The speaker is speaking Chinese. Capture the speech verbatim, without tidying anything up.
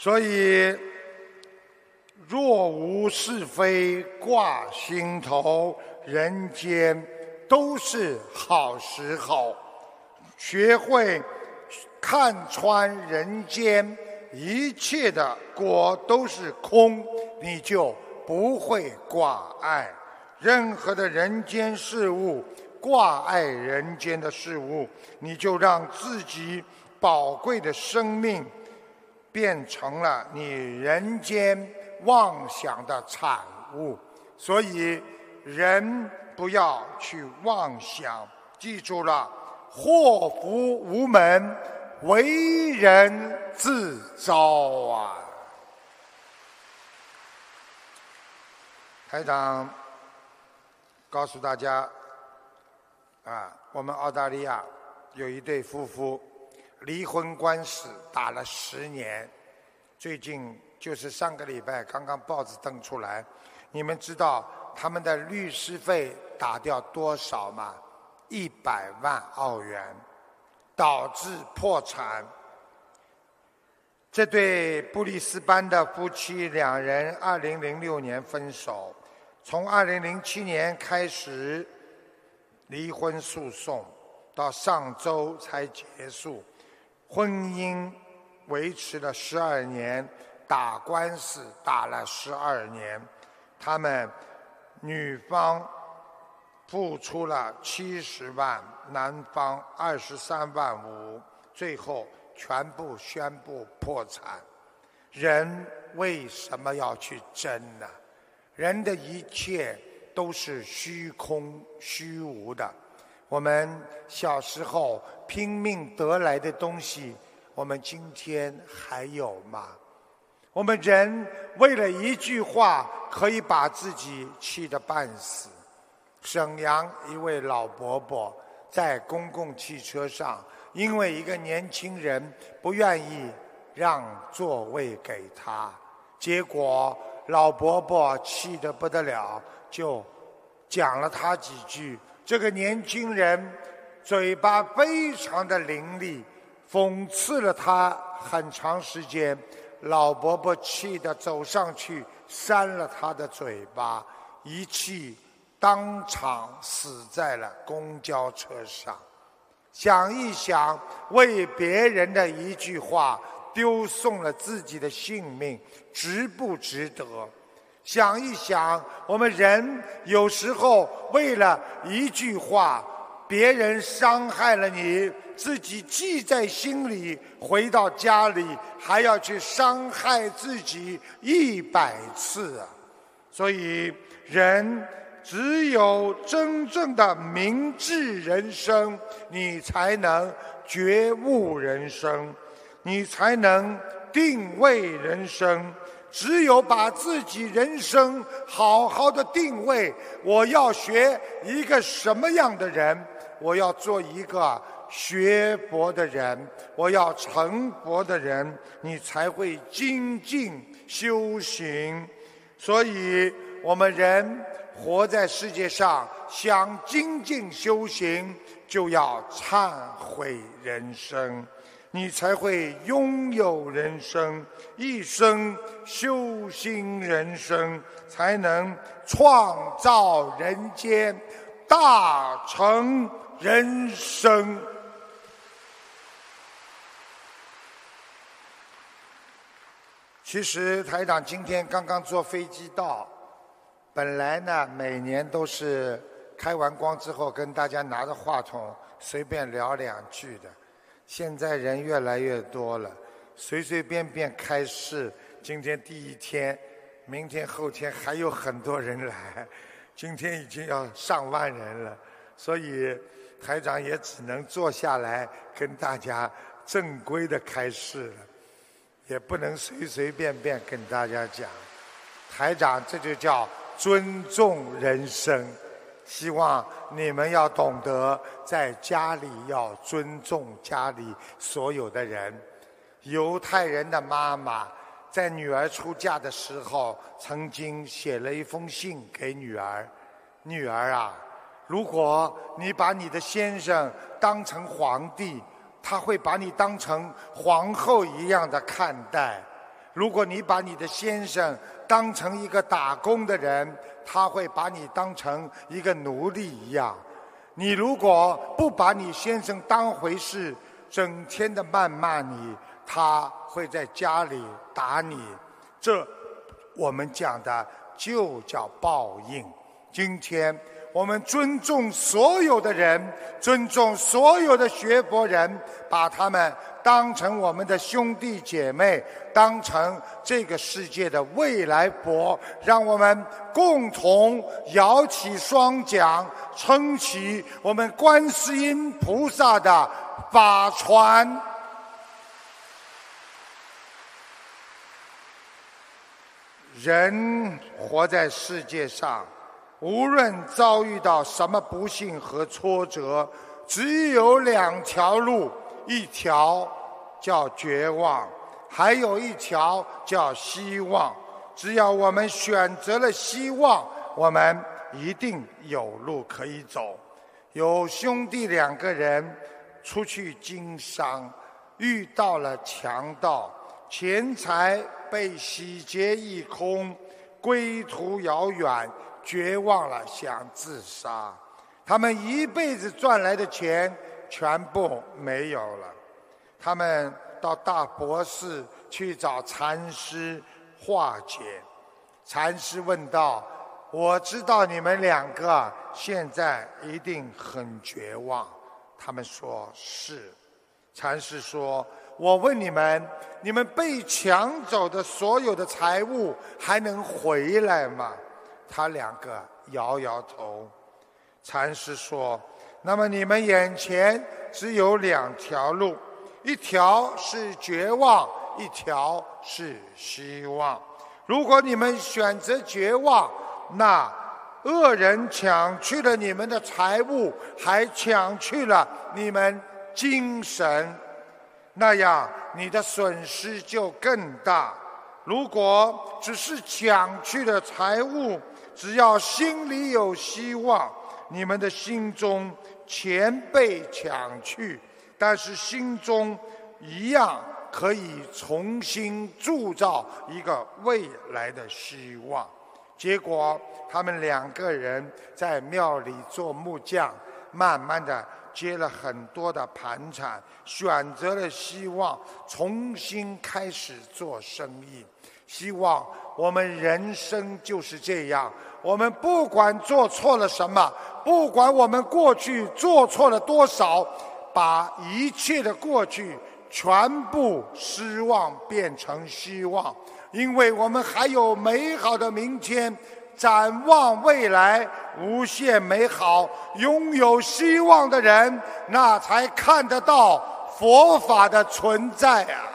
所以若无是非挂心头，人间都是好时候。学会看穿人间一切的果都是空，你就不会挂碍任何的人间事物，挂碍人间的事物，你就让自己宝贵的生命变成了你人间妄想的产物。所以人不要去妄想，记住了，祸福无门，为人自招啊！台长告诉大家，啊，我们澳大利亚有一对夫妇，离婚官司打了十年，最近就是上个礼拜刚刚报纸登出来，你们知道他们的律师费打掉多少吗？一百万澳元，导致破产。这对布里斯班的夫妻两人二零零六年分手，从二零零七年开始离婚诉讼，到上周才结束。婚姻维持了十二年，打官司打了十二年。他们女方付出了七十万，男方二十三万五，最后全部宣布破产。人为什么要去争呢？人的一切都是虚空虚无的。我们小时候拼命得来的东西，我们今天还有吗？我们人为了一句话可以把自己气得半死。沈阳一位老伯伯在公共汽车上，因为一个年轻人不愿意让座位给他，结果老伯伯气得不得了，就讲了他几句。这个年轻人嘴巴非常的伶俐，讽刺了他很长时间。老伯伯气得走上去扇了他的嘴巴，一气当场死在了公交车上。想一想，为别人的一句话丢送了自己的性命，值不值得？想一想，我们人有时候为了一句话，别人伤害了你，自己记在心里，回到家里还要去伤害自己一百次啊！所以人只有真正的明智人生，你才能觉悟人生，你才能定位人生。只有把自己人生好好的定位，我要学一个什么样的人，我要做一个学佛的人，我要成佛的人，你才会精进修行。所以我们人活在世界上，想精进修行，就要忏悔人生，你才会拥有人生，一生修心人生，才能创造人间，大成人生。其实台长今天刚刚坐飞机到，本来呢每年都是开完光之后跟大家拿着话筒随便聊两句的，现在人越来越多了，随随便便开市，今天第一天，明天后天还有很多人来，今天已经要上万人了，所以台长也只能坐下来跟大家正规的开市了，也不能随随便便跟大家讲。台长这就叫尊重人生，希望你们要懂得在家里要尊重家里所有的人。犹太人的妈妈在女儿出嫁的时候，曾经写了一封信给女儿，女儿啊，如果你把你的先生当成皇帝，他会把你当成皇后一样的看待。 如果你把你的先生当成一个打工的人，他会把你当成一个奴隶一样。你如果不把你先生当回事，整天的谩骂你，他会在家里打你。这我们讲的就叫报应。今天我们尊重所有的人，尊重所有的学佛人，把他们当成我们的兄弟姐妹，当成这个世界的未来佛，让我们共同摇起双桨，撑起我们观世音菩萨的法船。人活在世界上，无论遭遇到什么不幸和挫折，只有两条路，一条叫绝望，还有一条叫希望。只要我们选择了希望，我们一定有路可以走。有兄弟两个人出去经商，遇到了强盗，钱财被洗劫一空，归途遥远，绝望了，想自杀。他们一辈子赚来的钱全部没有了。他们到大博士去找禅师化解。禅师问道：我知道你们两个现在一定很绝望。他们说是。禅师说：我问你们，你们被抢走的所有的财物还能回来吗？他两个摇摇头。禅师说：那么你们眼前只有两条路，一条是绝望，一条是希望。如果你们选择绝望，那恶人抢去了你们的财物，还抢去了你们精神，那样你的损失就更大。如果只是抢去了财物，只要心里有希望，你们的心中钱被抢去，但是心中一样可以重新铸造一个未来的希望。结果他们两个人在庙里做木匠，慢慢的接了很多的盘缠，选择了希望，重新开始做生意。希望我们人生就是这样，我们不管做错了什么，不管我们过去做错了多少，把一切的过去全部失望变成希望，因为我们还有美好的明天，展望未来无限美好。拥有希望的人，那才看得到佛法的存在啊。